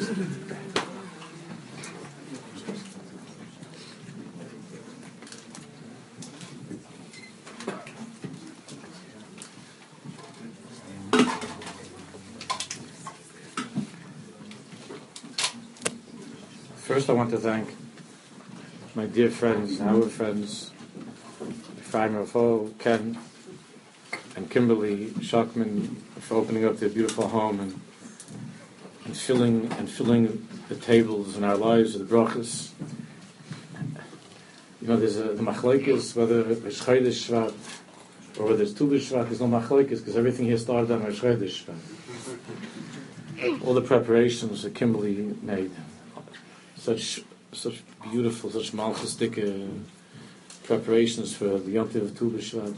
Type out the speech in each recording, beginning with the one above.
First, I want to thank my dear friends, our friends, Ephraim Rafo, Ken, and Kimberly Shockman for opening up their beautiful home and filling the tables in our lives with the brachas. You know, there's the machlokes, whether it's Chodesh Shvat or whether it's Tu B'Shvat. There's no machlokes because everything here started on Chodesh Shvat. All the preparations that Kimberly made. Such beautiful, such malchustic preparations for the Yom Tov of Tu B'Shvat.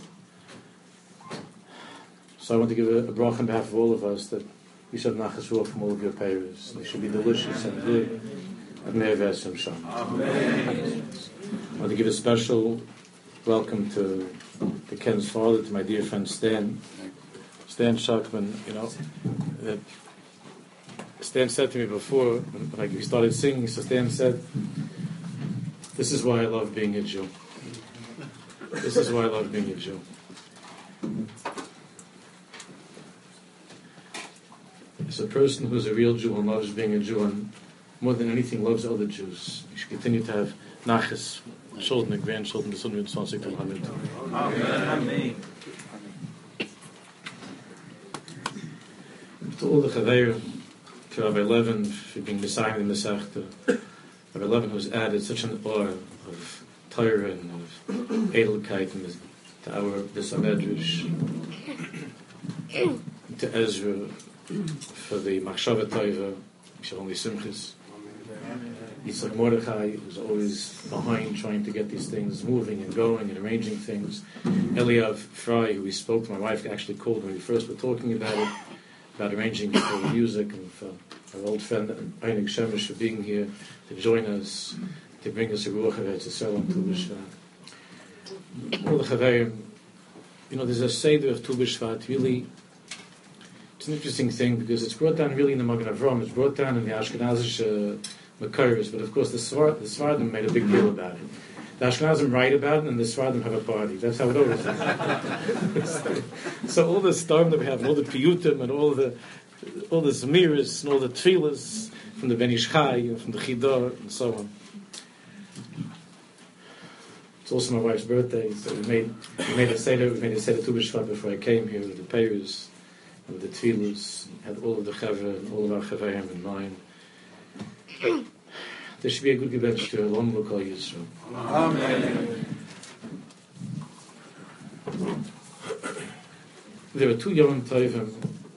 So I want to give a bracha on behalf of all of us that we should have nachas ruach from all of your prayers. They should be delicious and good. And may have some shalom. I want to give a special welcome to Ken's father, to my dear friend Stan Shockman. You know, that Stan said to me before, when we started singing, so Stan said, "This is why I love being a Jew. This is why I love being a Jew." As a person who's a real Jew and loves being a Jew and more than anything loves other Jews, you should continue to have nachas, children and grandchildren, the children of the Amen. Amen. To all the Chaverim, to Rabbi Levin for being beside the Masechta, Rabbi Levin who's added such an aura of Torah and of Edelkeit to our this Medrash, to Ezra for the Machshava Tova, only Simchas. Yitzhak Mordechai, who's always behind trying to get these things moving and going and arranging things. Eliav Fry, who we spoke to, my wife actually called when we first were talking about it, about arranging for the music, and for our old friend Einik Shemesh for being here to join us, to bring us a Ruach of Eretz Yisrael on Tu B'Shvat. All the Chaverim, you know, there's a Seder of Tu B'Shvat, really. It's an interesting thing because it's brought down really in the Magen Avraham. It's brought down in the Ashkenazish Makarios, but of course the Sfardim made a big deal about it. The Ashkenazim write about it, and the Sfardim have a party. That's how it always is. So all the storm that we have, and all the piyutim, and all the zemiras, and all the tefillas from the Ben Ish Chai, and from the Chidor, and so on. It's also my wife's birthday, so we made a seder Tu B'Shvat before I came here with the payers, with the tefillas, had all of the chavra and all of our chavayim in mind. There should be a good gebet to Elon L'Kol Yisrael. Amen. There are 2 Yom Tovim,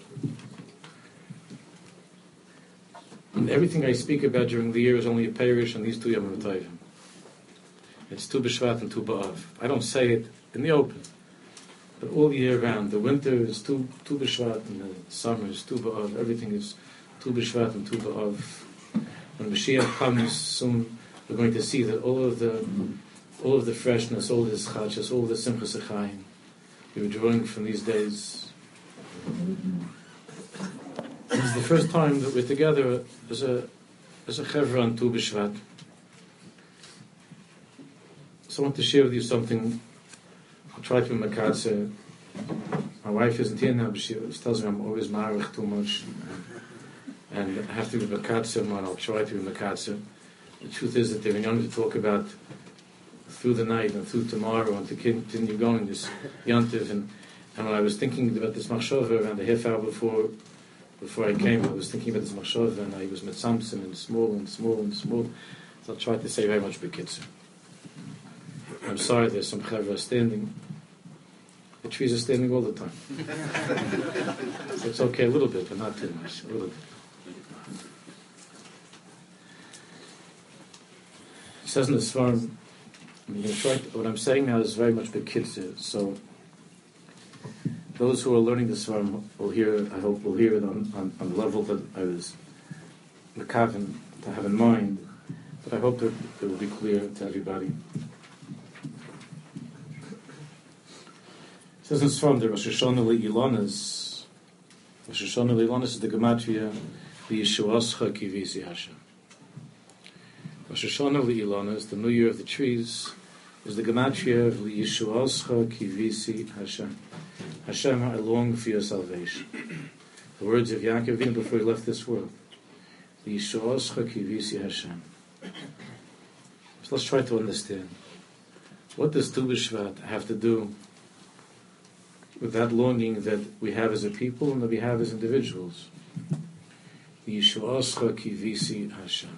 and everything I speak about during the year is only a parish on these 2 Yom Tovim. It's Tu B'Shvat and Tu B'Av. I don't say it in the open, but all year round. The winter is Tu B'Shvat, and the summer is Tu B'Av. Everything is Tu B'Shvat and Tu B'Av. When Mashiach comes soon, we're going to see that all of the freshness, all of the schachas, all of the simchas achayim we were drawing from these days. This is the first time that we're together as a chevra on Tu B'Shvat. So I want to share with you something. I'll try to be makatze. My wife isn't here now, but she tells me I'm always marich too much. And I have to be makatze, and I'll try to be makatze. The truth is that they're young to talk about through the night and through tomorrow and to continue going this Yantiv. And when I was thinking about this machshava around a half hour before I came, I was thinking about this machshava, and I was mitzamtzim and small. So I'll try to say very much bekitzer. I'm sorry, there's some chavra standing. The trees are standing all the time. So it's okay a little bit, but not too much. A little bit. It says in the Svarim, what I'm saying now is very much bekitzer. So those who are learning the Svarim will hear it, I hope will hear it on the level that I was mekaven to have in mind. But I hope that it will be clear to everybody. It says in Svarim, the Rosh Hashanah Le'ilanas. Rosh Hashanah Le'ilanas is the gematria V'yishuascha kivisi Hashem. Rosh Hashanah L'ilana is the New Year of the trees, is the gematria of V'yishuascha kivisi Hashem. Hashem, I long for your salvation. The words of Yaakov Avinu before he left this world. V'yishuascha kivisi Hashem. So let's try to understand. What does Tu B'Shvat have to do with that longing that we have as a people and that we have as individuals? Yishuascha kivisi Hashem.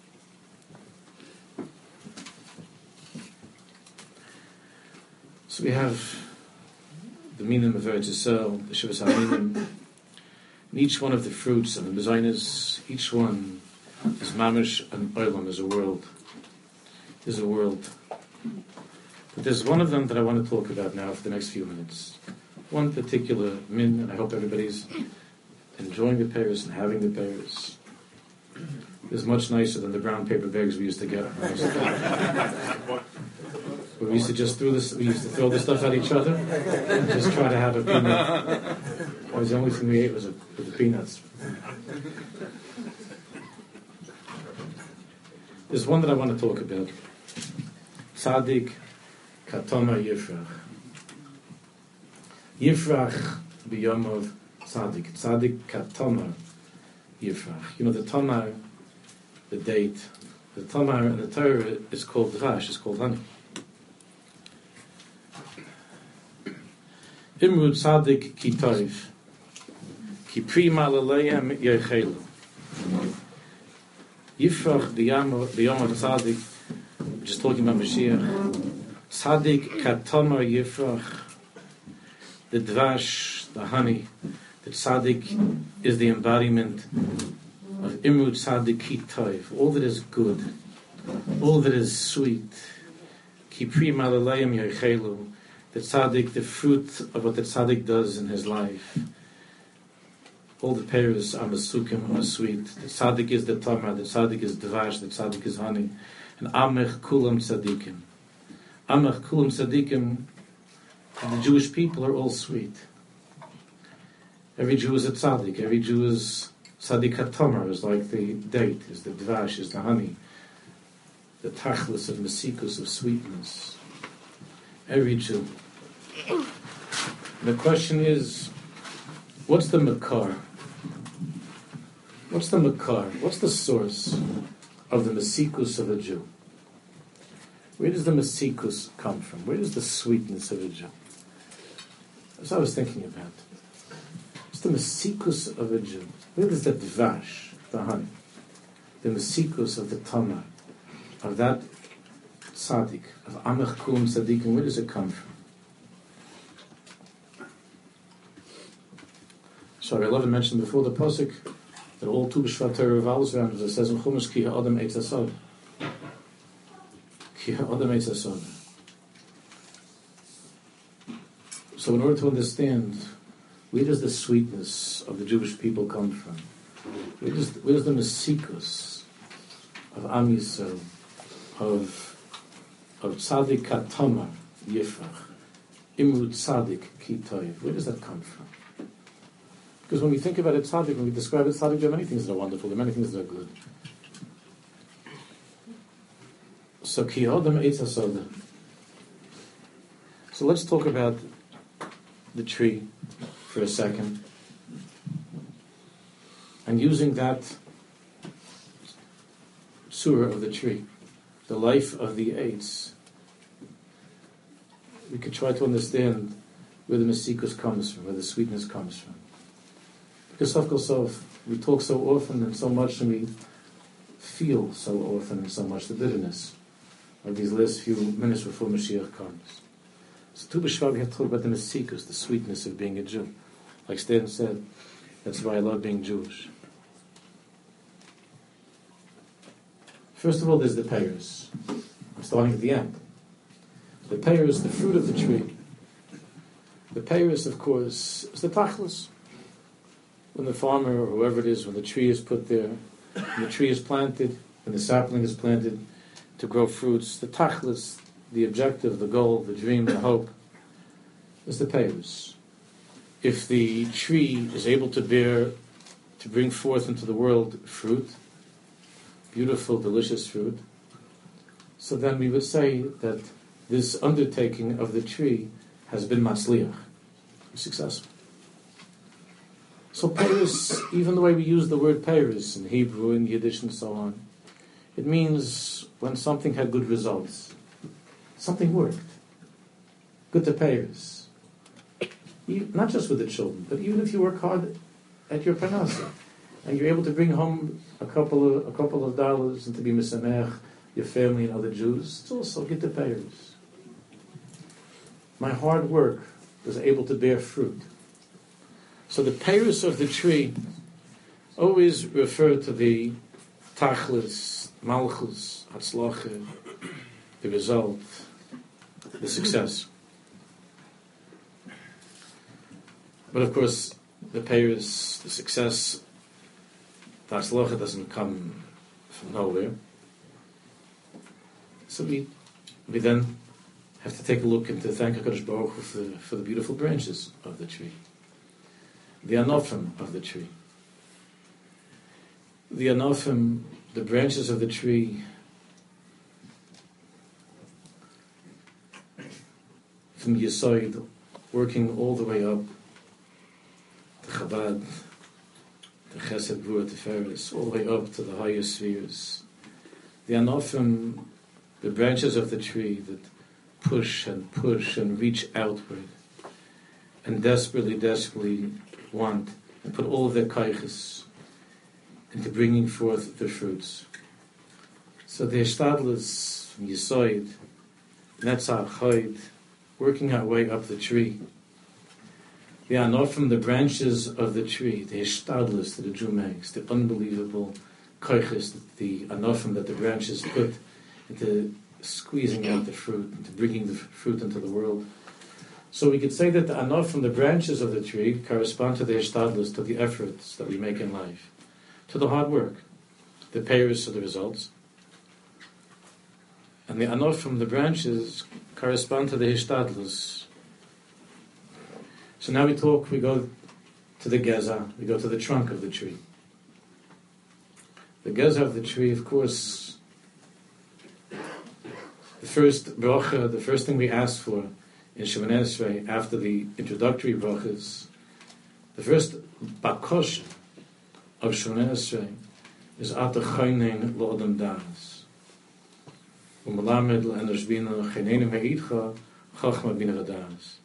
So we have the minim of Eretz Yisrael, the Shivas HaMinim, and each one of the fruits and the mezainis, each one is mamish and olam, is a world. Is a world. But there's one of them that I want to talk about now for the next few minutes. One particular min, and I hope everybody's enjoying the pears and having the pears. It's much nicer than the brown paper bags we used to get. We used to just throw the stuff at each other and just try to have a peanut. That was the only thing we ate was the peanuts. There's one that I want to talk about. Tzadik Katoma Yifrach. Yifrach b'yomov Tzadik. Tzadik Katoma Yifrach. You know, the Tamar, the date, the Tamar in the Torah is called Drash, is called honey. Imrud Tzadik Ki Toiv. Ki Prima L'Leim Yechelu. Yifrach b'yomov Tzadik, which is talking about Mashiach. Tzadik Katoma Yifrach. The Dvash, the honey, the Tzadik is the embodiment of Imrud Tzadik Ki Toiv, all that is good, all that is sweet. Ki Prima L'Leim Yechelu. The Tzadik, the fruit of what the Tzadik does in his life. All the pears are masukim, are sweet. The Tzadik is the Tamar, the Tzadik is Dvash, the Tzadik is honey. And Amech Kulam Tzadikim. Amech Kulam Tzadikim, the Jewish people are all sweet. Every Jew is a Tzadik. Every Jew is Tzadik HaTamar, is like the date, is the Dvash, is the honey. The Tachlis of Mesikus, of sweetness. Every Jew. And the question is, what's the Makar? What's the Makar? What's the source of the Mesikus of a Jew? Where does the Mesikus come from? Where does the sweetness of a Jew? That's what I was thinking about. What's the Mesikus of a Jew? Where does the Dvash, the honey, the Mesikus of the Tamar, of that Tzaddik, of Amech Kulam Tzadikim, where does it come from? So I love to mention before the Pasuk that all Tu B'Shvat Torah revolves around, as it says in Chumash, Ki Ha'adam Eitz HaSod. Ki Ha'adam Eitz HaSod. So in order to understand, where does the sweetness of the Jewish people come from? Where does the Mesikus of Am Yisrael, of Tzadik Katama Yifrach, Imrud Tzadik Ki Toiv, where does that come from? Because when we think about it, tzaddik, when we describe it, tzaddik, there are many things that are wonderful, there are many things that are good. So, ki hodam eitz hasoda. So let's talk about the tree for a second. And using that surah of the tree, the life of the eitz, we could try to understand where the mesikus comes from, where the sweetness comes from. Because of course, we talk so often and so much, and we feel so often and so much the bitterness of these last few minutes before Mashiach comes. So Tu B'Shvat, we have to talk about the mesikus, the sweetness of being a Jew. Like Stan said, that's why I love being Jewish. First of all, there's the pears. I'm starting at the end. The pears, the fruit of the tree. The pears, of course, is the tachlis. When the farmer or whoever it is, when the tree is put there, when the tree is planted, when the sapling is planted to grow fruits, the tachlis, the objective, the goal, the dream, the hope, is the pears. If the tree is able to bear to bring forth into the world fruit, beautiful, delicious fruit, so then we would say that this undertaking of the tree has been matzliach, successful. So Peiros, even the way we use the word Peiros in Hebrew, in Yiddish, and so on, it means when something had good results. Something worked. Good to Peiros. Not just with the children, but even if you work hard at your parnasa, and you're able to bring home a couple of dollars and to be misamech, your family and other Jews, it's also good to Peiros. My hard work was able to bear fruit. So the Peiros of the tree always refer to the tachlis, malchus, hatzlacha, the result, the success. But of course, the Peiros, the success, the hatzlacha doesn't come from nowhere. So we then have to take a look into thank HaKadosh Baruch Hu for the beautiful branches of the tree. The anofim of the tree. The anofim, the branches of the tree, from Yesod, working all the way up to Chabad, to Chesed, Gvura, Tiferes, all the way up to the higher spheres. The anofim, the branches of the tree that push and reach outward, and desperately want and put all of their kaiches into bringing forth the fruits. So the Hishtadlus from Yesod, Netzach, Chayid, working our way up the tree. The anofim, the branches of the tree, the Hishtadlus that the Jew makes, the unbelievable kaiches, the anofim that the branches put into squeezing out the fruit, into bringing the fruit into the world. So we could say that the anofim from the branches of the tree correspond to the hishtadlus, to the efforts that we make in life, to the hard work, the peiros of the results. And the anofim from the branches correspond to the hishtadlus. So now we go to the geza, we go to the trunk of the tree. The geza of the tree, of course, the first bracha, the first thing we ask for in Shemoneh Esrei, after the introductory brachas, the first bakosh of Shemoneh Esrei is Ata Chaynein L'Odam Das. U'Melamed L'Enosh Bina Chaynein Me'idcha Chachma Bina V'Das.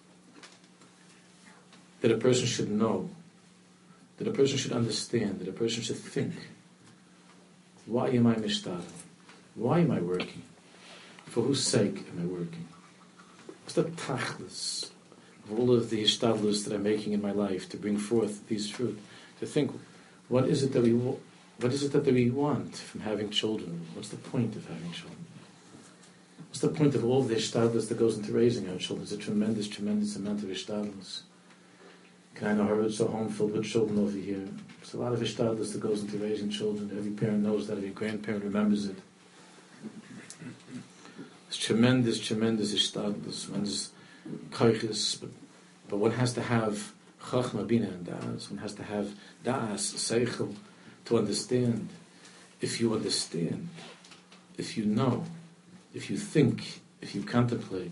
That a person should know, that a person should understand, that a person should think, why am I mishtadel? Why am I working? For whose sake am I working? What's the tachlis of all of the hishtadlus that I'm making in my life to bring forth these fruit? To think, what is it that we want from having children? What's the point of having children? What's the point of all the hishtadlus that goes into raising our children? It's a tremendous amount of hishtadlus. Can I know it's a home filled with children over here? There's a lot of hishtadlus that goes into raising children. Every parent knows that. Every grandparent remembers it. It's tremendous hishtadlus, tremendous kaiches, but one has to have chachma, bina, and das. One has to have das, seichel, to understand. If you understand, if you know, if you think, if you contemplate,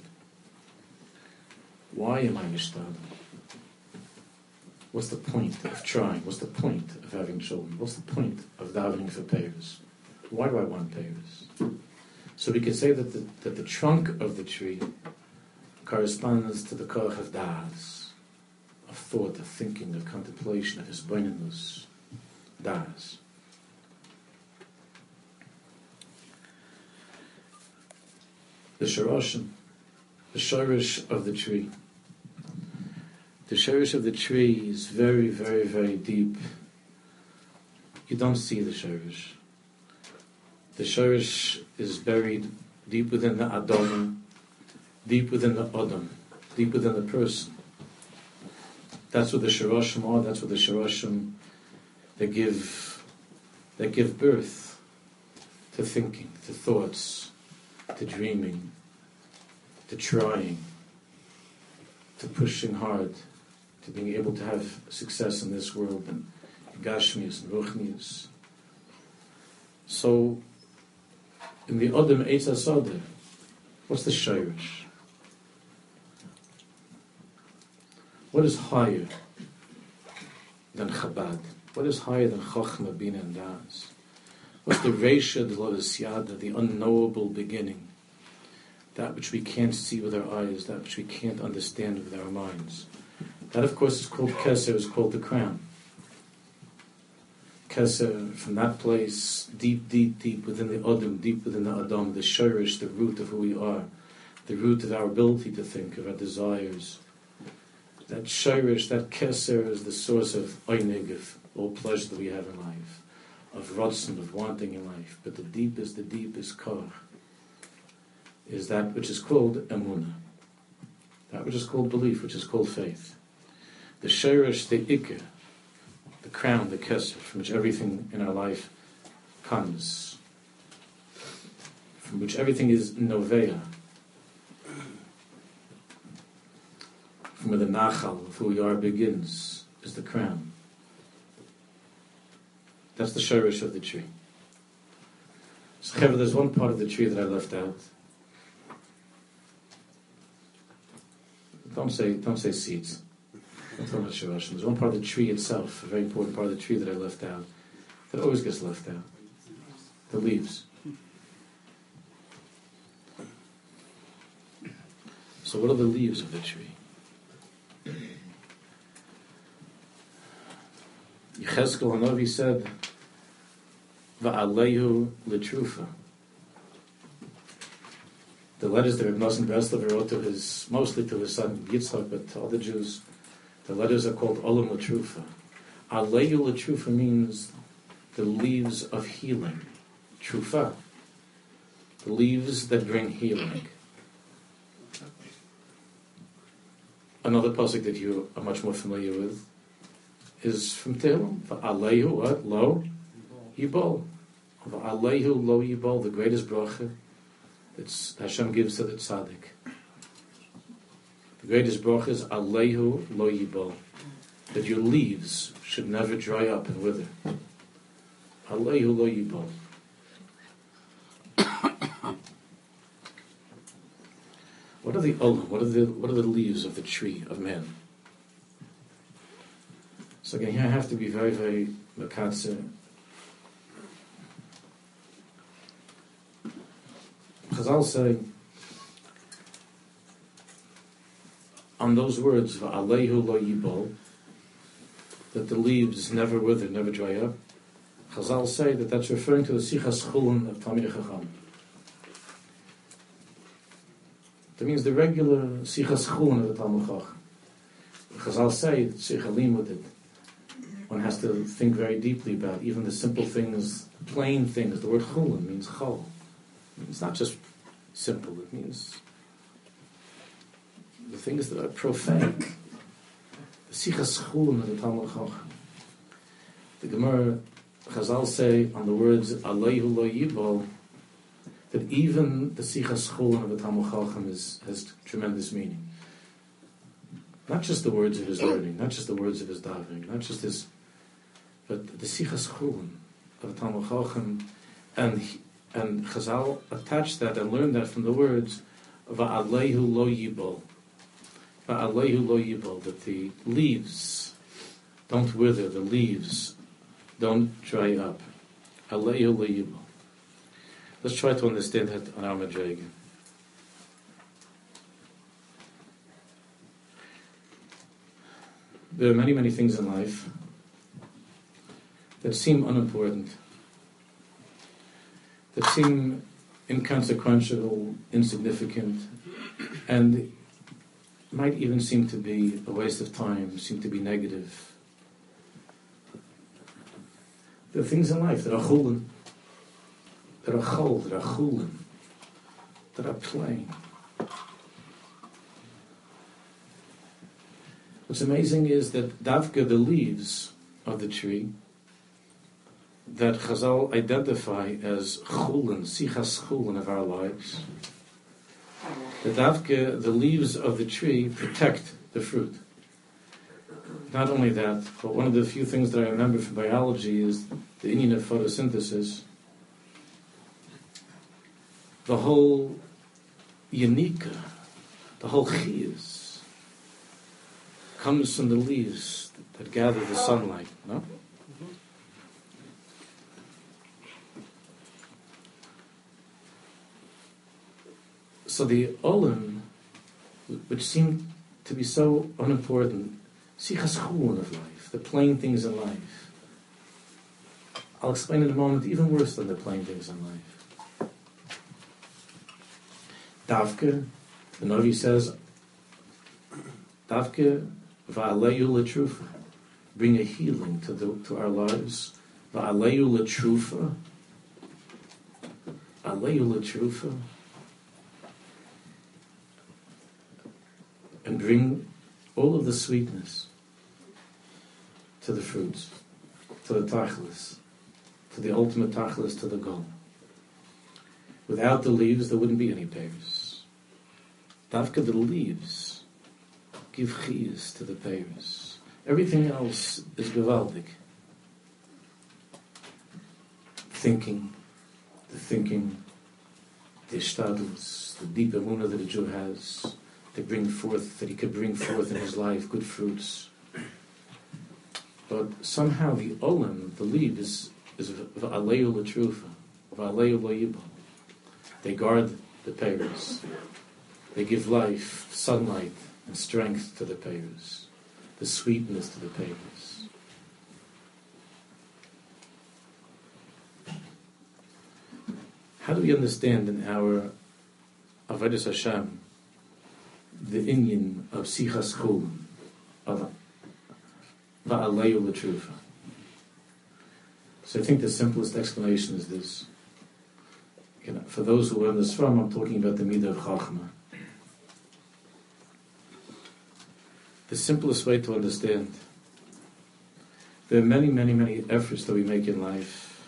why am I mishtadel? What's the point of trying? What's the point of having children? What's the point of davening for peiros? Why do I want peiros? So we can say that the trunk of the tree corresponds to the koach of das, of thought, of thinking, of contemplation, of hisbonenus, das. The shoroshim, the shorish of the tree. The shorish of the tree is very, very, very deep. You don't see the shorish. The shorish is buried deep within the Adam, deep within the Adam, deep within the person. That's what the shoroshim are. That's what the shoroshim that give birth to thinking, to thoughts, to dreaming, to trying, to pushing hard, to being able to have success in this world and Gashmius and Ruchnius. So, in the Odom Eitz HaSodeh, what's the Shirish? What is higher than Chabad? What is higher than Chochmah, Bina, and Das? What's the Reisha D'Lovis Yada, the unknowable beginning? That which we can't see with our eyes, that which we can't understand with our minds. That, of course, is called Keser, is called the crown. Keser, from that place, deep, deep, deep within the Odom, deep within the Adam, the Shirish, the root of who we are, the root of our ability to think, of our desires. That Shirish, that Keser, is the source of Einig, of all pleasure that we have in life, of Ratzon, of wanting in life. But the deepest Koch is that which is called Emunah, that which is called belief, which is called faith. The Shirish, the Ikka, the crown, the Keser, from which everything in our life comes, from which everything is Noveya, from where the Nachal of who we are begins, is the crown. That's the Shirish of the tree. So, there's one part of the tree that I left out. Don't say seeds. There's one part of the tree itself, a very important part of the tree that I left out, that always gets left out. The leaves. So what are the leaves of the tree? Yechezkel Hanavi said, Va'alehu l'trufa. The letters that Reb Nosson Breslover wrote to mostly to his son Yitzchak, but to other Jews, the letters are called Olam L'Trufa. Aleyu L'Trufa means the leaves of healing. Trufa. The leaves that bring healing. Another pasuk that you are much more familiar with is from Tehillim. Aleyu, what? Lo Yibol. Aleyu Lo Yibol, the greatest bracha that Hashem gives to the tzaddik. The greatest bracha is Alehu Lo Yibol, that your leaves should never dry up and wither. Alehu Lo Yibol. What are the olam? What are the leaves of the tree of man? So again, here I have to be very, very makatzer. Chazal say on those words, Va'alehu Lo Yibol, that the leaves never wither, never dry up. Chazal say that that's referring to the Sichas Chulun of Talmidei Chacham. That means the regular Sichas Chulun of the Talmud Chacham. Chazal say that Sichalim with it. One has to think very deeply about even the simple things, plain things. The word Chulun means Chol. It's not just simple. It means the things that are profane. The Sichas Chulun of the Talmud Chacham. The Gemara Chazal say on the words Alehu Lo Yibol that even the Sichas Chulun of the Talmud Chacham has tremendous meaning. Not just the words of his learning, not just the words of his davening, not just his, but the Sichas Chulun of the Talmud Chacham, and Chazal attached that and learned that from the words Va'alehu Lo Yibol. Va'alehu Lo Yibol, that the leaves don't wither, the leaves don't dry up. Alehu Lo Yibol. Let's try to understand that on our Madrega. There are many, many things in life that seem unimportant, that seem inconsequential, insignificant, and might even seem to be a waste of time, seem to be negative. There are things in life that are chulin, that are chol, that are chulin, that are plain. What's amazing is that davka, the leaves of the tree, that Chazal identify as chulin, sichas chulin of our lives, that davka, the leaves of the tree protect the fruit. Not only that, but one of the few things that I remember from biology is the inyan of photosynthesis. The whole yanika, the whole chiyas, comes from the leaves that gather the sunlight, no? So the olam, which seemed to be so unimportant, sichas chulun of life, the plain things in life. I'll explain in a moment, even worse than the plain things in life. Davke, the Navi says, Davke va'aleyu l'trufa, bring a healing to our lives. Va'aleyu l'trufa, aleyu l'trufa, and bring all of the sweetness to the fruits, to the tachlis, to the ultimate tachlis, to the goal. Without the leaves, there wouldn't be any pears. Davka, the leaves give chiyas to the pears. Everything else is gewaldig. Thinking, the ishtadlus, the deep emunah that a Jew has, that he could bring forth in his life good fruits. But somehow the olam, the leaf, is v'aleyu l'trufa, v'aleyu lo'yibol. They guard the pears. They give life, sunlight, and strength to the pears, the sweetness to the pears. How do we understand in our Avodas Hashem the inyan of sichas chulun, of va'aleyu l'trufa? So I think the simplest explanation is this. For those who learn this from, I'm talking about the midah of chachma. The simplest way to understand, there are many, many, many efforts that we make in life,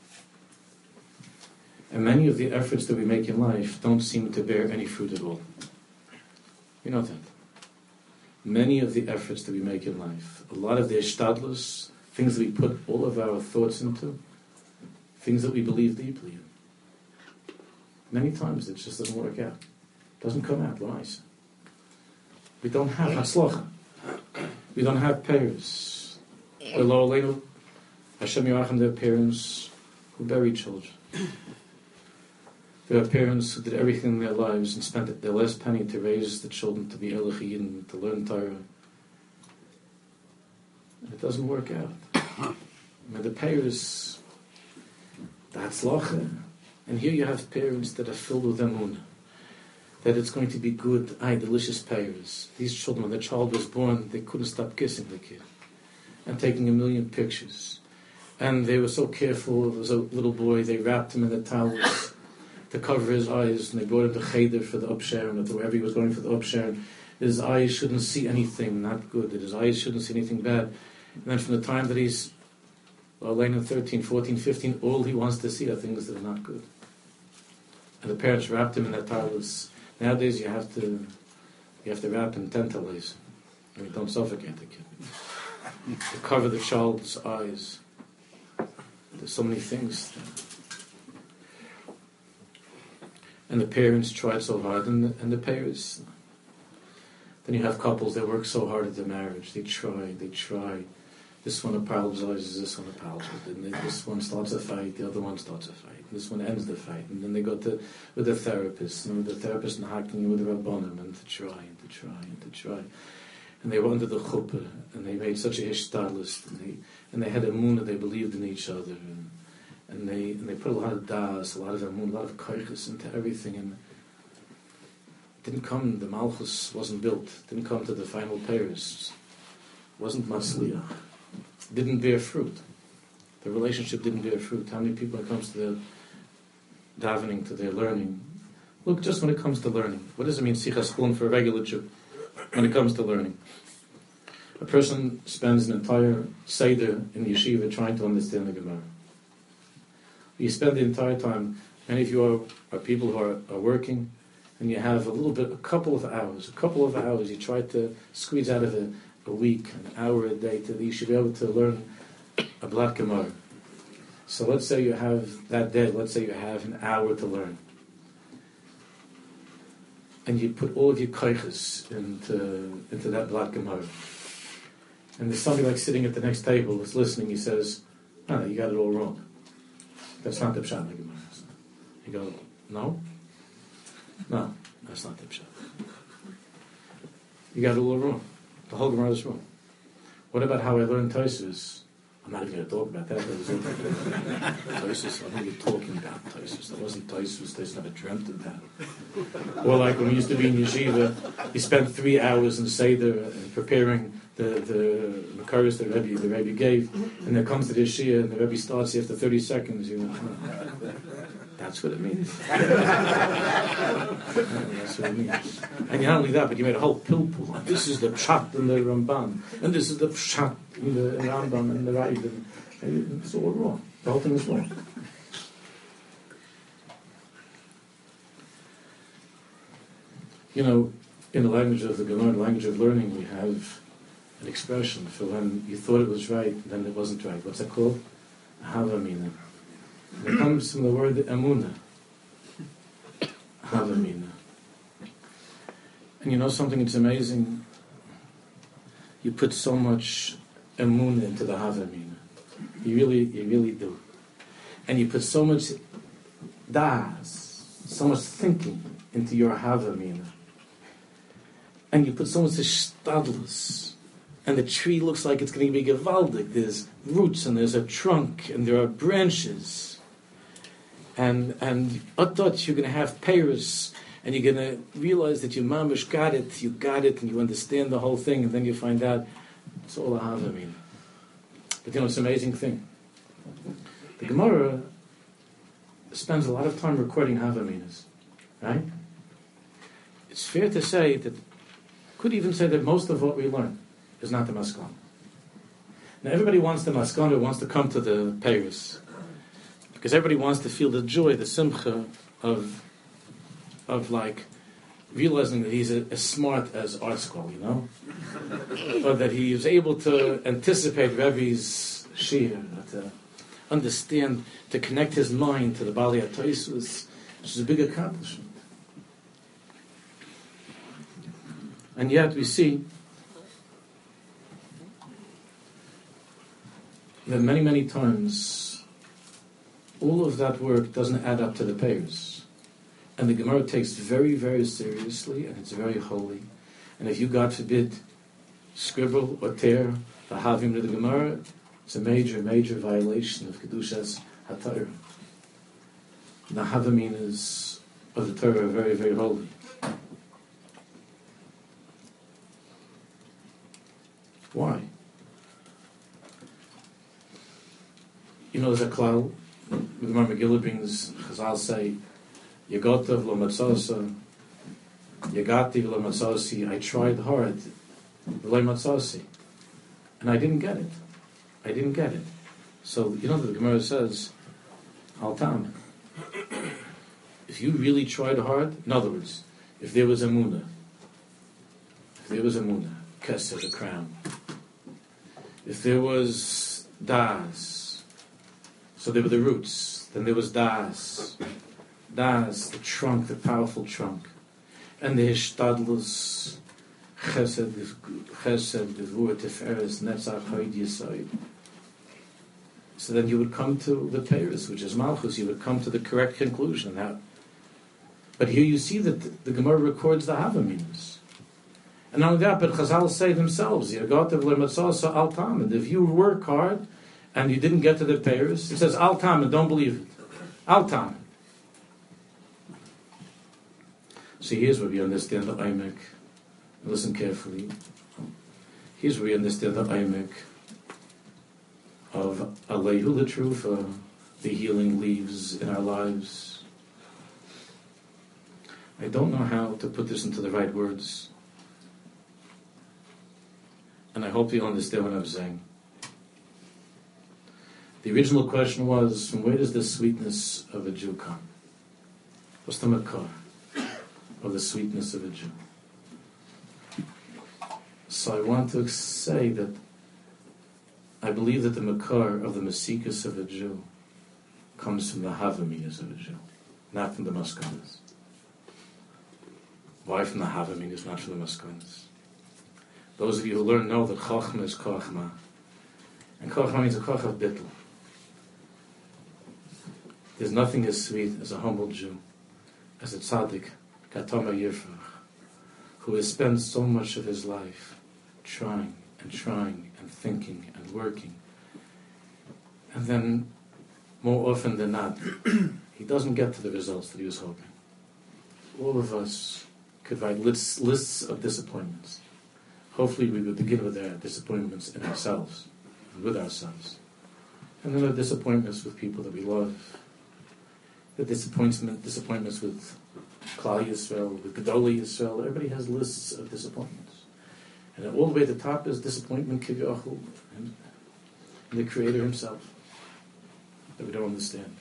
and many of the efforts that we make in life don't seem to bear any fruit at all. You know that. Many of the efforts that we make in life, a lot of the ishtadlus, things that we put all of our thoughts into, things that we believe deeply in, many times it just doesn't work out. It doesn't come out nice. We don't have hatzlacha. We don't have parents. Hashem Yerachim, their parents who buried children. There are parents who did everything in their lives and spent their last penny to raise the children to be Elachim and to learn Torah. And it doesn't work out. The parents, the hatzlacha. And here you have parents that are filled with emunah, that it's going to be good, delicious parents. These children, when the child was born, they couldn't stop kissing the kid and taking a million pictures. And they were so careful. There was a little boy, they wrapped him in the towels to cover his eyes, and they brought him to cheder for the upsharing, or wherever he was going for the upsharing. His eyes shouldn't see anything not good, that his eyes shouldn't see anything bad. And then from the time that he's 13, 14, 15, all he wants to see are things that are not good. And the parents wrapped him in that towels. Nowadays you have to wrap in 10 towels. Don't suffocate the kid. To cover the child's eyes. There's so many things. And the parents tried so hard, and the parents. Then you have couples that work so hard at their marriage. They try. This one apologizes, this one apologizes. And this one starts a fight, the other one starts a fight. And this one ends the fight. And then they go with the therapist. And with the therapist and with the rabbanim, and to try. And they were under the chuppah, and they made such a hishtadlus, and they had emunah, they believed in each other, and they put a lot of das, a lot of emunah, a lot of koiches into everything, and it didn't come, the malchus wasn't built, didn't come to the final pairs, wasn't matzliach, didn't bear fruit. The relationship didn't bear fruit. How many people, when it comes to their davening, to their learning, look, just when it comes to learning, what does it mean, sichas chulun, for a regular Jew? When it comes to learning, a person spends an entire seder in the yeshiva trying to understand the Gemara. You spend the entire time, many of you are people who are working, and you have a couple of hours you try to squeeze out of a week, an hour a day to you should be able to learn a Blat Gemara. So let's say you have that day, let's say you have an hour to learn. And you put all of your koiches into that Blat Gemara. And there's somebody like sitting at the next table who's listening, he says, "No, you got it all wrong. That's not the Pshat of the Gemara." You go, "No, that's not the Pshat. You got it all wrong. The whole Gemara is wrong." What about how I learned Tosfos? I'm not even going to talk about that. Tosfos, I know you're talking about Tosfos. That wasn't Tosfos. They never dreamt of that. Or like when we used to be in yeshiva, you spent 3 hours in Seder and preparing the Makaris the Rebbe gave, and there comes to the Shia, and the Rebbe starts after 30 seconds. You know, that's what it means. That's what it means. And not only that, but you made a whole pilpul. And this is the Pshat in the Ramban, and this is the Pshat in the Rambam and the Raid. And it's all wrong. The whole thing is wrong. You know, in the language of the Gemara, the language of learning, we have an expression for when you thought it was right, then it wasn't right. What's that called? Havamina. It comes from the word Emunah. Havamina. And you know something that's amazing? You put so much Emunah into the Havamina. You really do. And you put so much das, so much thinking into your Havamina. And you put so much shtadlus. And the tree looks like it's going to be gewaldig. There's roots and there's a trunk and there are branches. And I thought you're going to have peiros and you're going to realize that you mamish got it, and you understand the whole thing, and then you find out it's all a havamina. But you know, it's an amazing thing. The Gemara spends a lot of time recording havaminas, right? It's fair to say that, could even say that most of what we learn is not the maskana. Now everybody wants the maskana, wants to come to the peiros, because everybody wants to feel the joy, the simcha of like realizing that he's as smart as Art School, you know, or that he is able to anticipate Rebbe's shir, to understand, to connect his mind to the Bali HaTosfos, which is a big accomplishment. And yet we see that many times all of that work doesn't add up to the peiros. And the Gemara takes very, very seriously, and it's very holy. And if you, God forbid, scribble or tear the havim of the Gemara, it's a major violation of Kedushas HaTorah. The havaminas of the Torah are very, very holy. Why? You know, there's a klal. The Gemara Megillah brings, Chazal say, Yagotov lo matzasa, Yagati lo matzasi. I tried hard, lo matzasi, and I didn't get it. So you know the Gemara says, Al tam. If you really tried hard, in other words, if there was a munah, keser, a crown. If there was das, so there were the roots. Then there was das, the trunk, the powerful trunk, and the hishtadlus, chesed, gevur, tiferes, netzach, hoid, yesod. So then you would come to the peiros, which is malchus. You would come to the correct conclusion. But here you see that the Gemara records the havaminas. And not only that, but Chazal say themselves, Yagativ le'matzasa al tam. And if you work hard and you didn't get to the peiros, it says al tam, and don't believe it. Al tam. So here's where we understand the Aimek. Listen carefully. Here's where we understand the Aimek of Alehu, the truth, the healing leaves in our lives. I don't know how to put this into the right words. And I hope you understand what I'm saying. The original question was, from where does the sweetness of a Jew come? What's the makar of the sweetness of a Jew? So I want to say that I believe that the makar of the masikas of a Jew comes from the havaminas of a Jew, not from the maskanas. Why from the havaminas, not from the maskanas? Those of you who learn know that chokhmah is kochma, and kochma means a koch of bittul. There's nothing as sweet as a humble Jew, as a tzaddik, katama yirfach, who has spent so much of his life trying and thinking and working. And then, more often than not, he doesn't get to the results that he was hoping. All of us could write lists of disappointments. Hopefully we would begin with our disappointments in ourselves, and with ourselves. And then our disappointments with people that we love. The disappointments with Klal Yisrael, with Gedolei Yisrael. Everybody has lists of disappointments. And all the way at the top is disappointment, Kivyachu, and the Creator Himself, that we don't understand.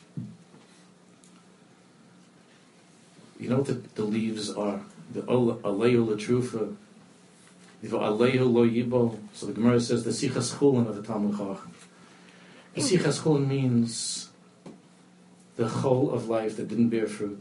You know what the leaves are? The Aleyu Latrufa, the Aleyu Lo Yibo. So the Gemara says the Sichas Chulin of the Talmud Chacham. The Sichas Chulin means the chol of life that didn't bear fruit.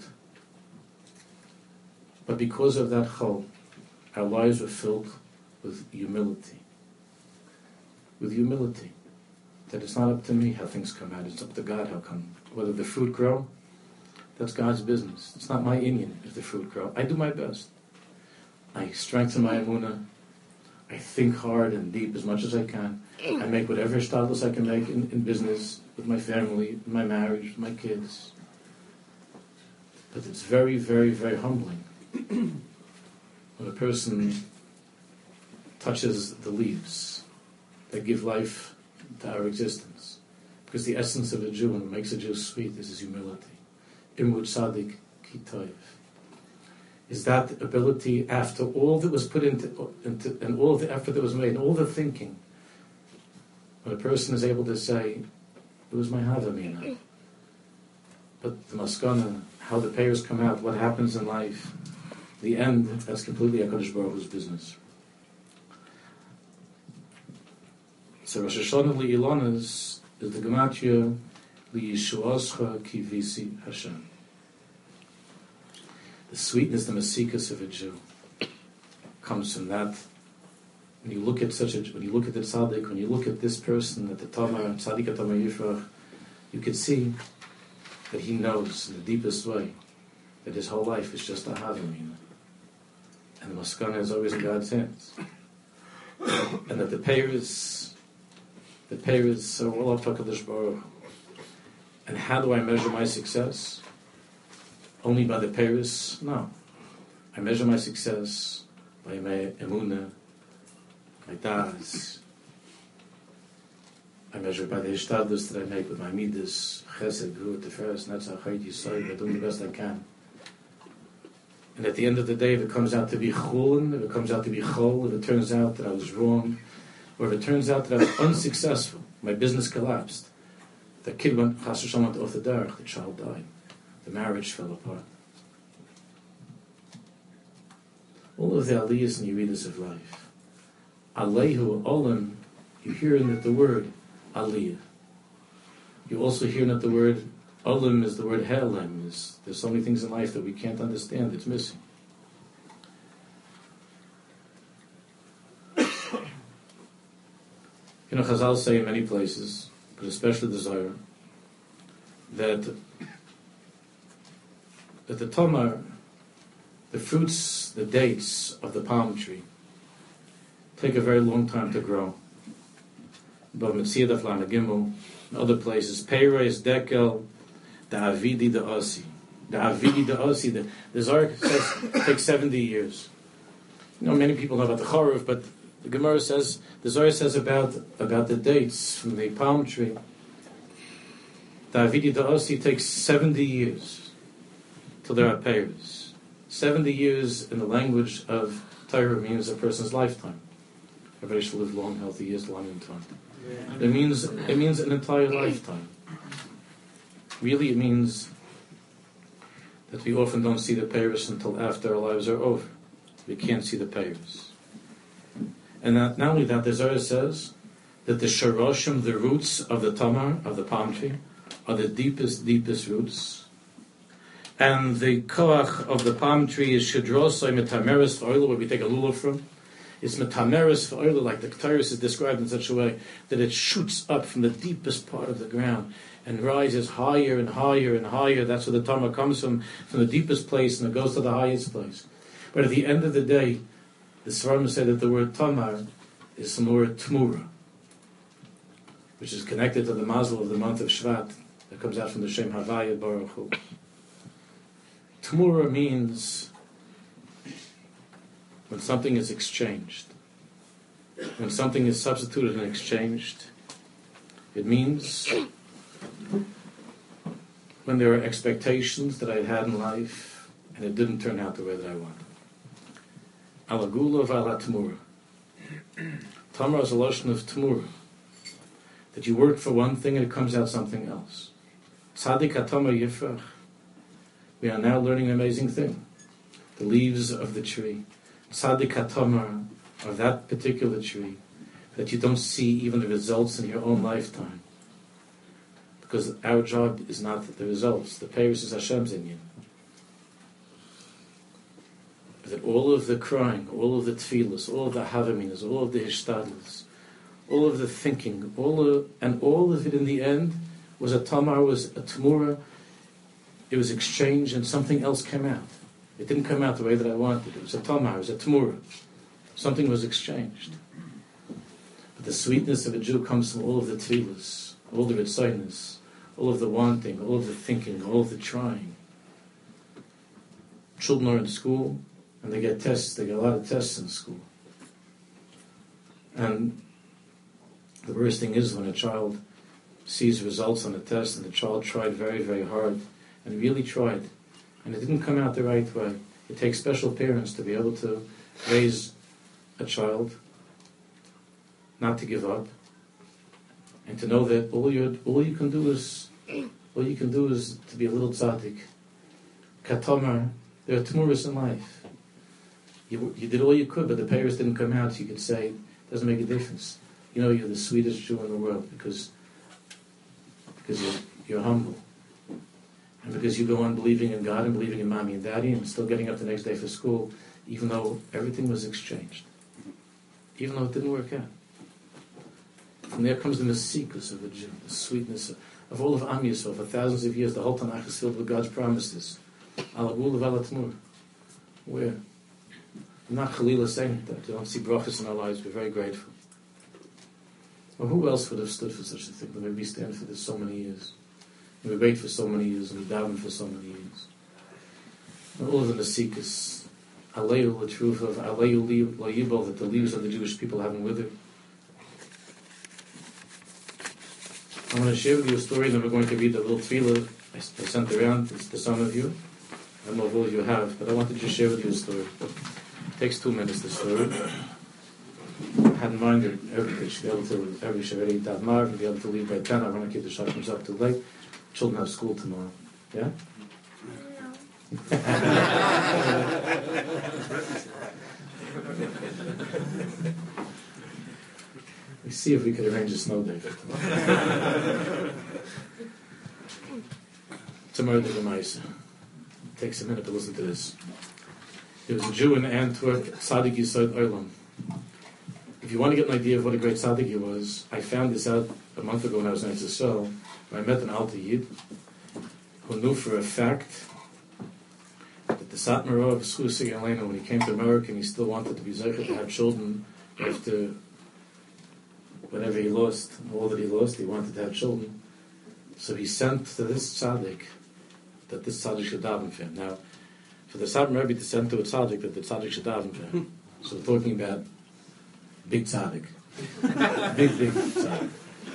But because of that chol, our lives were filled with humility. With humility. That it's not up to me how things come out, it's up to God how come. Whether the fruit grow, that's God's business. It's not my inyan if the fruit grow. I do my best. I strengthen my emunah. I think hard and deep as much as I can. I make whatever status I can make in business, with my family, in my marriage, with my kids. But it's very, very, very humbling when a person touches the leaves that give life to our existence. Because the essence of a Jew, and what makes a Jew sweet, is his humility. Imud Sadik Kitoiv. Is that ability, after all that was put into and all the effort that was made, and all the thinking, when a person is able to say, it was my havamina. But the maskana, how the payers come out, what happens in life, the end, that's completely HaKadosh Baruch Hu's business. So Rosh Hashanah Li'ilanas is the gematria Li'yishuascha Kivisi Hashem. The sweetness, the masikas of a Jew comes from that. When you look at the tzaddik, when you look at this person, at the Tamar, tzaddik Tamar Yifrach, you can see that he knows in the deepest way that his whole life is just a havamina. And the maskana is always in God's hands. And that the payers are all up to HaKadosh Baruch Hu. And how do I measure my success? Only by the payers? No. I measure my success by my emunah, my das. I measure by the hishtadlus that I make with my midas, chesed, gvur, teferes, netzach, chayit, yisrael, by doing the best I can. And at the end of the day, if it comes out to be chulin, if it comes out to be chol, if it turns out that I was wrong, or if it turns out that I was unsuccessful, my business collapsed, the kid went chas v'shalom off the derech, the child died, the marriage fell apart. All of the aliyahs and yeridas of life. Alehu olam, you hear in it the word aliyah. You also hear in it the word olam is the word helem. There's so many things in life that we can't understand, it's missing. You know, Chazal say in many places, but especially the Zohar, that the Tamar, the fruits, the dates of the palm tree, take a very long time to grow. But Metzia Daflan Gimel, in other places, Peiros, Dekel, the Avidi, the Osi. The Avidi, the Osi, the Zohar says it takes 70 years. You know, many people know about the Chorav, but the Gemara says, the Zohar says about the dates from the palm tree. The Avidi, the Osi takes 70 years till there are payers. 70 years in the language of Torah means a person's lifetime. Everybody should live long, healthy years, long in time. It means an entire lifetime. Really, it means that we often don't see the payers until after our lives are over. We can't see the payers. And not only that, the Zohar says that the sharoshim, the roots of the tamar, of the palm tree, are the deepest roots. And the koach of the palm tree is shidrosai metameres fa'oila, where we take a lulav from. It's metameres fa'oila, like the Torah is described in such a way that it shoots up from the deepest part of the ground and rises higher and higher and higher. That's where the tamar comes from the deepest place, and it goes to the highest place. But at the end of the day, the Svarim say that the word tamar is from the word tmura, which is connected to the mazel of the month of Shvat that comes out from the Shem Havaya Baruch Hu. Tmura means when something is exchanged. When something is substituted and exchanged, it means when there are expectations that I had in life and it didn't turn out the way that I wanted. Alagula v'ala tmura. Tamar is a lotion of tmura, that you work for one thing and it comes out something else. Tzadik hatamar yifrach. We are now learning an amazing thing. The leaves of the tree, tzadik hatamar, of that particular tree, that you don't see even the results in your own lifetime. Because our job is not the results. The Paris is Hashem's inyan. That all of the crying, all of the tefillas, all of the havaminas, all of the hishtadlus, all of the thinking, all of it in the end was a tamar, was a tmura. It was exchanged and something else came out. It didn't come out the way that I wanted. It was a tamar, it was a tmura. Something was exchanged. But the sweetness of a Jew comes from all of the tefillas, all the ritzainis, all of the wanting, all of the thinking, all of the trying. Children are in school, and they get tests. They get a lot of tests in school. And the worst thing is when a child sees results on a test and the child tried very, very hard and really tried, and it didn't come out the right way. It takes special parents to be able to raise a child, not to give up, and to know that all you can do is to be a little tzaddik. Katamar, there are tmuras in life. You did all you could, but the parents didn't come out, so you could say, it doesn't make a difference. You know, you're the sweetest Jew in the world because you're humble. And because you go on believing in God and believing in mommy and daddy and still getting up the next day for school, even though everything was exchanged. Even though it didn't work out. From there comes the mesikus of a Jew, the sweetness of all of Am Yisrael. For thousands of years, the whole Tanakh is filled with God's promises. Alagul v'ala tmur. Where? I'm not Chalila saying that. You don't see brachas in our lives. We're very grateful. Well, who else would have stood for such a thing? But we stand for this so many years. And we wait for so many years, and we daven for so many years. And all of the mesikus, Aleyu, the truth of Aleyu Layibol, that the leaves of the Jewish people haven't withered. I'm going to share with you a story, and then we're going to read the little tefillah I sent around to some of you. I don't know if all of you have, but I wanted to share with you a story. It takes 2 minutes, the story. I had in mind that everybody should be able to, everybody should already eat Mar and be able to leave by 10. I want to keep the shackles up too late. Children have school tomorrow. Yeah? We see if we could arrange a snow day for tomorrow. Tomorrow the Gemaisa. It takes a minute to listen to this. There was a Jew in Antwerp, Tzaddik Yisod Olam. If you want to get an idea of what a great tzaddik he was, I found this out a month ago when I was in Israel. I met an Alta Yid who knew for a fact that the Satmar of Schusig Elena, when he came to America and he still wanted to be Zeicher to have children after whatever he lost, all that he lost, he wanted to have children. So he sent to this tzaddik that this tzaddik should daven for him. Now, for the Satmar Rebbe to send to a tzaddik that the tzaddik should daven for him. So we're talking about big tzaddik. big tzaddik.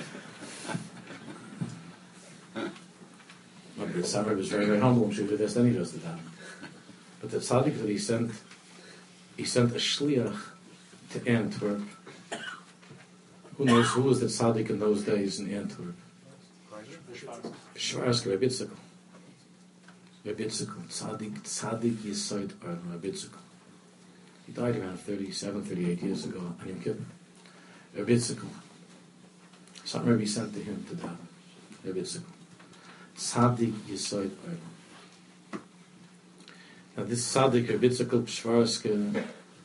The Satmar was very, very humble. I'm sure he asked any of us to daven. But the tzaddik that he sent a shliach to Antwerp. Who knows who was the tzaddik in those days in Antwerp? Schwarzke, Rebbe Yitzchak. Rebbe Yitzchak, tzaddik Yisod Olam, Rebbe Yitzchak. He died around 37, 38 years ago on Yom Kippur. Reb Yitzchak. Some Rebbe sent to him to daven. Reb Yitzchak. Tzaddik Yesod Olam. Now this Tzaddik Reb Yitzchak Pshvarske,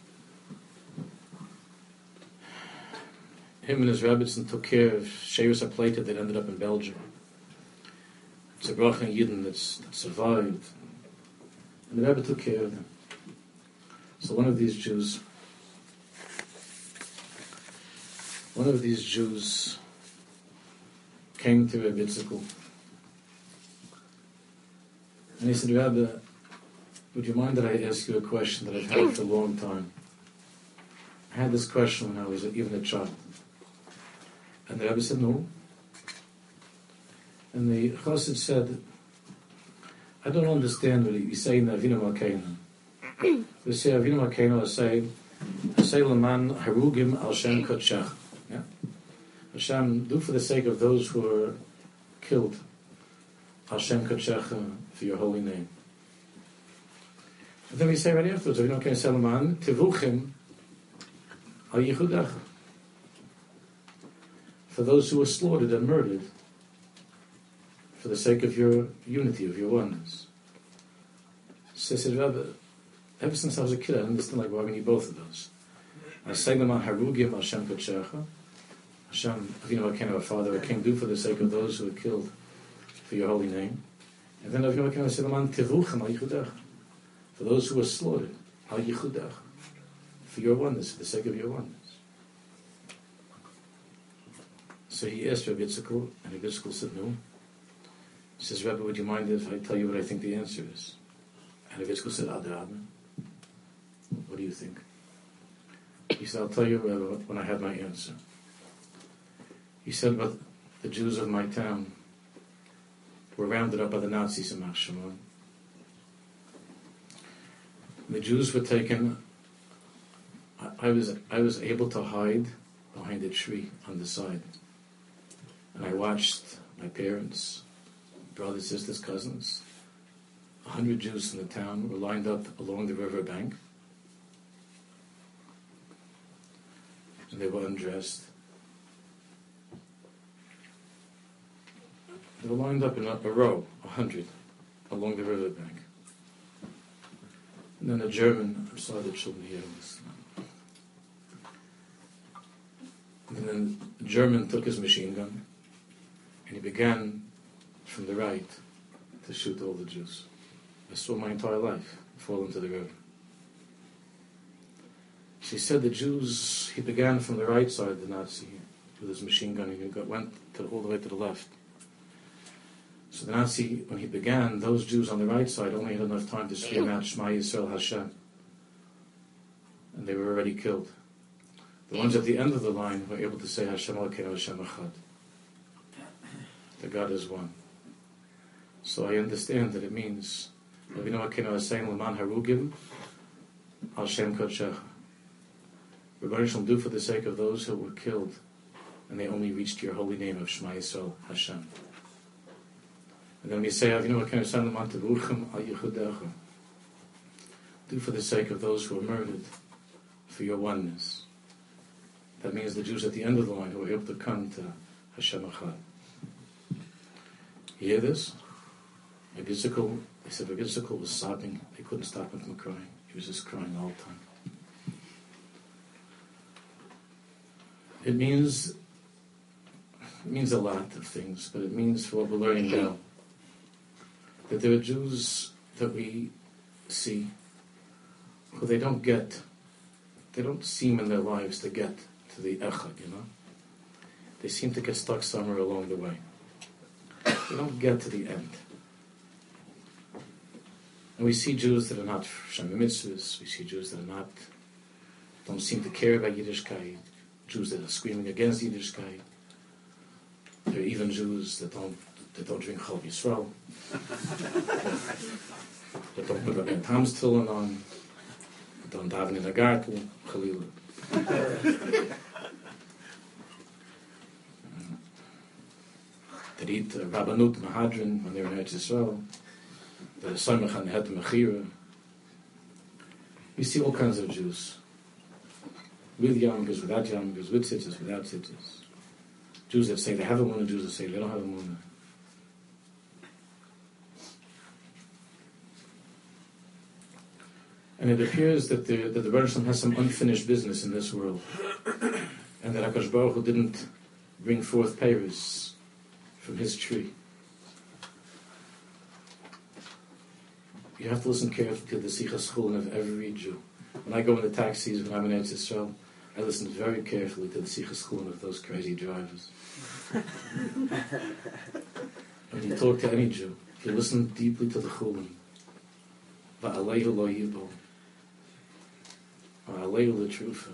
him and his Rebbetzin took care of Sheirus HaPleita that ended up in Belgium. It's a Brach and Yidden that survived. And the Rebbe took care of them. So one of these Jews came to Rebbe Yitzchak and he said, Rebbe, would you mind that I ask you a question that I've had for a long time? I had this question when I was even a child. And the Rebbe said, no. And the Chassid said, I don't understand what he's saying in Avinu Malkeinu. We say Avinu Malkeinu say Laman Harugim Al Shem Kotshach. Yeah? Hashem, do for the sake of those who are killed, Al Shem Kotshach, for your holy name. And then we say right afterwards, Avinu Malkeinu say Laman Tivuchim Al Yichudach. For those who were slaughtered and murdered, for the sake of your unity, of your oneness. So I said, Rabbi, ever since I was a kid, I understand why we need both of those. I say them on Harugim Hashem Kotchecha. Hashem, Avinu Malkeinu, our Father, our King, do for the sake of those who were killed for your holy name. And then Avinu Malkeinu said them on Tivuchem Al Yichudach. For those who were slaughtered, Al Yichudach. For your oneness, for the sake of your oneness. So he asked Rabbi Yitzchak, and Rabbi Yitzchak said no. He says, Rebbe, would you mind if I tell you what I think the answer is? And Rabbi Yitzchak said, Adrabah. What do you think? He said, I'll tell you, Rebbe, when I have my answer. He said, but the Jews of my town were rounded up by the Nazis in Mach Shimon. The Jews were taken. I was able to hide behind a tree on the side. And I watched my parents, brothers, sisters, cousins, 100 Jews in the town were lined up along the river bank. And they were undressed. They were lined up in a row, 100, along the river bank. And then a German, I'm sorry the children here was. And then a German took his machine gun and he began from the right to shoot all the Jews. I saw my entire life fall into the river. She said the Jews, he began from the right side, the Nazi, with his machine gun, and he went all the way to the left. So the Nazi, when he began, those Jews on the right side only had enough time to scream out, Shema Yisrael Hashem. And they were already killed. The ones at the end of the line were able to say Hashem Elokeinu Hashem Echad. The God is one. So I understand that it means Avinu Malkeinu is saying L'man Harugim Al Shem Kotchecha. Rebbeinu Shalom, do for the sake of those who were killed and they only reached your holy name of Shema Yisrael Hashem. And then we say Avinu Malkeinu is saying L'man Tivuchem Al Yichudecha. Do for the sake of those who were murdered for your oneness. That means the Jews at the end of the line who were able to come to Hashem Echad. You hear this? Rabbi Yitzchak, they said Rabbi Yitzchak was sobbing. They couldn't stop him from crying. He was just crying all the time. It means a lot of things, but it means for what we're learning now that there are Jews that we see who they don't seem in their lives to get to the Echad, you know? They seem to get stuck somewhere along the way. They don't get to the end. And we see Jews that are not Shem Mitzvahs, we see Jews that don't seem to care about Yiddishkeit, Jews that are screaming against Yiddishkeit. There are even Jews that don't drink Chol Yisrael, that don't put their Tam's Tillin on, that don't daven in the garden, Chalila. That eat Rabbanut Mahadrin when they're in Eretz Yisrael. That are Samech and Het Mechira. You see all kinds of Jews. With yarmulkes, without yarmulkes, with tzitzis, without tzitzis. Jews that say they have a munah, Jews that say they don't have a munah. And it appears that the Rebbe Shalom has some unfinished business in this world. And that HaKadosh Baruch Hu didn't bring forth Paris from his tree. You have to listen carefully to the Sichas Chulin of every Jew. When I go in the taxis, when I'm in Eretz Yisrael, I listen very carefully to the Sichas Chulin of those crazy drivers. When you talk to any Jew, if you listen deeply to the Chulin, Va'alehu lo yibo, Va'alehu l'trufa.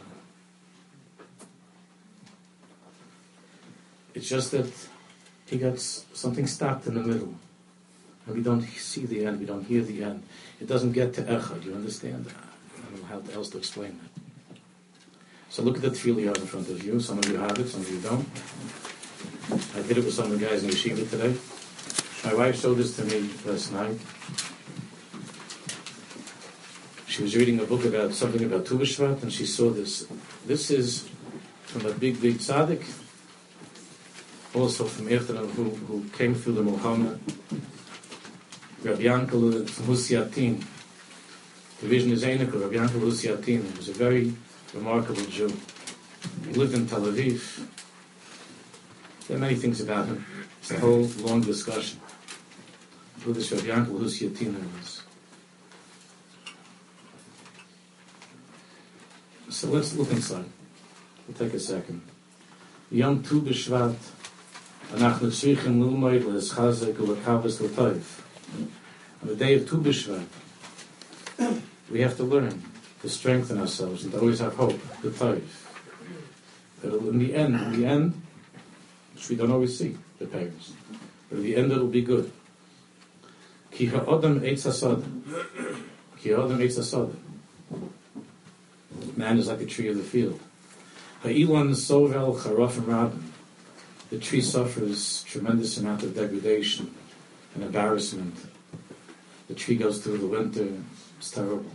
It's just that he got something stopped in the middle. And we don't see the end, we don't hear the end. It doesn't get to Echad, you understand? I don't know how else to explain that. So look at the tefillah you have in front of you. Some of you have it, some of you don't. I did it with some of the guys in Yeshiva today. My wife showed this to me last night. She was reading a book about something about Tu B'Shvat, and she saw this. This is from a big tzaddik, also from Echtern, who came through the Muhammad, Rabbi Yankel Husiatin. The vision is Einik, Rabbi Yankel Husiatin. He was a very remarkable Jew. He lived in Tel Aviv. There are many things about him. It's a whole long discussion. Who this Rabbi Yankel Husiatin was. So let's look inside. We'll take a second. Yom Tu B'Shvat, Anachnu Tzrichim Lilmoid L'Eschazek U'Lekavos L'Toiv. On the day of Tu B'Shvat, we have to learn to strengthen ourselves and to always have hope, the Toiv. That in the end, which we don't always see, the parents, but in the end it'll be good. Ki ha'odam eitz hasada. Ki ha'odam eitz hasada. Man is like a tree of the field. Ha'ilon sovel charofim rabim. The tree suffers tremendous amount of degradation and embarrassment. The tree goes through the winter. It's terrible.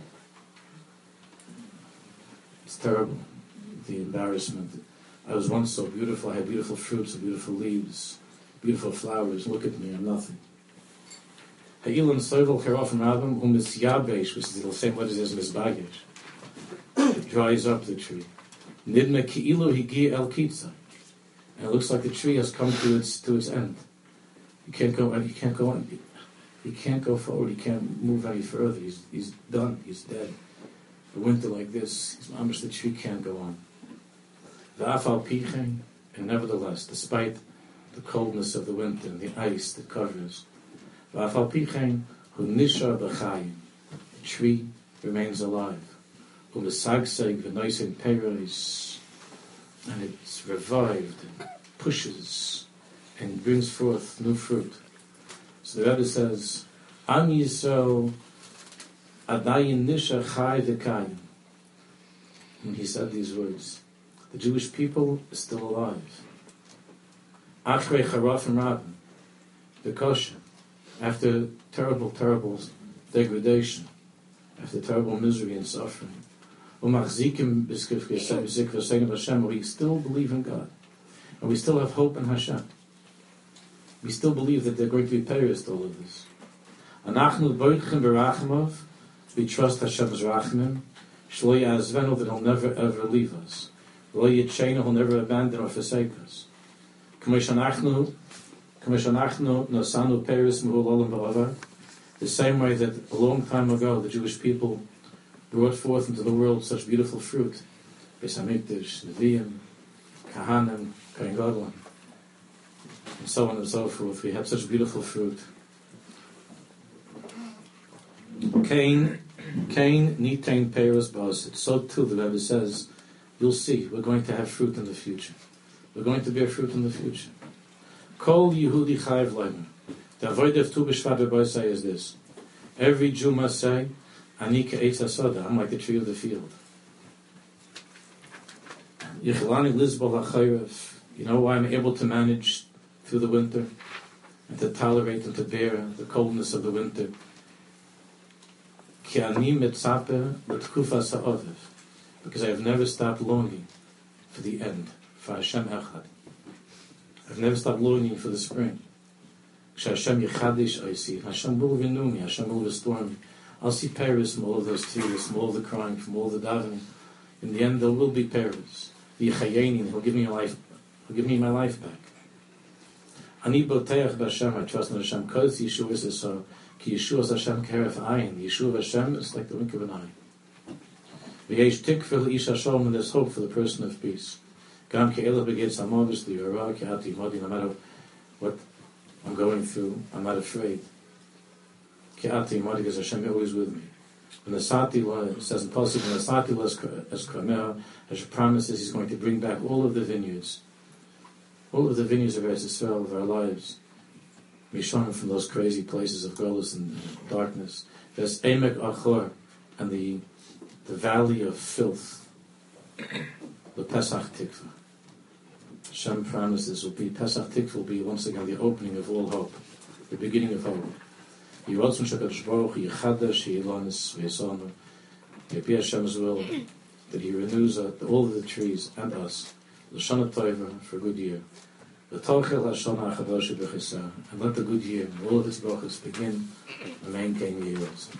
It's terrible, the embarrassment. I was once so beautiful. I had beautiful fruits and beautiful leaves, beautiful flowers. Look at me, I'm nothing. Ha'ilon sovel charofim rabim u'misyabesh, which is the same word as misbagesh. It dries up the tree. Nidme ki'ilu higi el kitza. And it looks like the tree has come to its end. He can't go on. He can't go forward. He can't move any further. He's done. He's dead. A winter like this, the tree can't go on. V'afal pichein, and nevertheless, despite the coldness of the winter and the ice that covers, v'afal pichein hu nishar b'chayim. The tree remains alive. U'mesagseg v'noiseg peiros, and it's revived and pushes and brings forth new fruit. So the Rebbe says, Am Yisrael adayin nisha chai v'kayim. When he said these words, the Jewish people is still alive. Achrei charofim rabim, v'kosher, after terrible degradation, after terrible misery and suffering. We still believe in God. And we still have hope in Hashem. We still believe that they're going to be perished all of this. We trust Hashem's rachmim. That He'll never ever leave us. He'll never abandon or forsake us. The same way that a long time ago the Jewish people brought forth into the world such beautiful fruit. Beis Hamikdash, Nevi'im, Kahanim, Kohen Gadol, and so on and so forth. We have such beautiful fruit. Cain nitain peiros ba'asid. So too the Rebbe says, you'll see, we're going to have fruit in the future. We're going to bear fruit in the future. Kol Yehudi chayav leimer. The avodah of Tu B'Shvat B'Bosai is this: every Jew must say, Ani ke'etz hasoda, I'm like the tree of the field. Yichelani lizbol ha'chayrev. You know why I'm able to manage through the winter and to tolerate and to bear the coldness of the winter? Ki ani mitzape l'tkufa sa'oviv. Because I have never stopped longing for the end, for Hashem Echad. I've never stopped longing for the spring. Hashem Yechadish I see. Hashem will renew me. Hashem will restore me. I'll see Paris from all of those tears, from all the crying, from all the davening. In the end, there will be Paris. V'yichayeni, He'll give me life. He'll give me my life back. Ani boteach b'Hashem. I trust in Hashem. Because Yeshua is so. Ki Yeshua is Hashem keref ayin. The Yeshua of Hashem is like the wink of an eye. V'yesh tikva l'Ish Hashem, and there's hope for the person of peace. Gam ke'elach begets amovis li'yara ke'ati modi. No matter what I'm going through, I'm not afraid. Ke'ati modi, because Hashem is always with me. When the Sati it says in Pasuk, when the Sati as Kramer, Hashem promises He's going to bring back all of the vineyards of Eretz Yisrael, of our lives. Mishon, from those crazy places of godless and darkness. There's Emek Achor, and the valley of filth. The Pesach Tikva. Hashem promises Pesach Tikva will be once again the opening of all hope, the beginning of hope. Yiratzon Shakadosh Baruch Hu Yichadash Yilanis V'Yisonu. May be Hashem's will that He renews all of the trees and us. L'shana Tova, for a good year. V'tochel Hashana Achadosh B'Chisah, and let the good year and all of its brachos begin and maintain the years.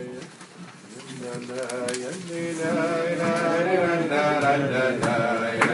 Amen.